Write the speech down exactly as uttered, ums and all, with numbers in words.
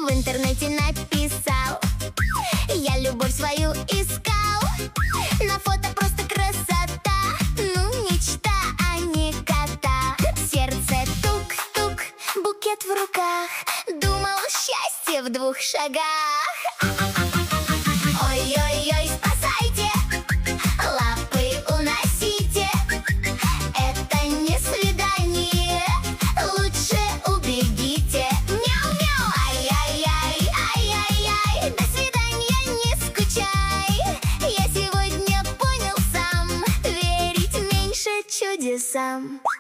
в интернете написал: я любовь свою искал. На фото просто красота, ну мечта, а не кота. Сердце тук-тук, букет в руках, думал, счастье в двух шагах. Ой-ой-ой, спасайте, лапы уносите, это не свидание, лучше убегите. Мяу-мяу, ай-яй-яй, ай-яй-яй, до свидания, не скучай. Я сегодня понял сам, верить меньше чудесам.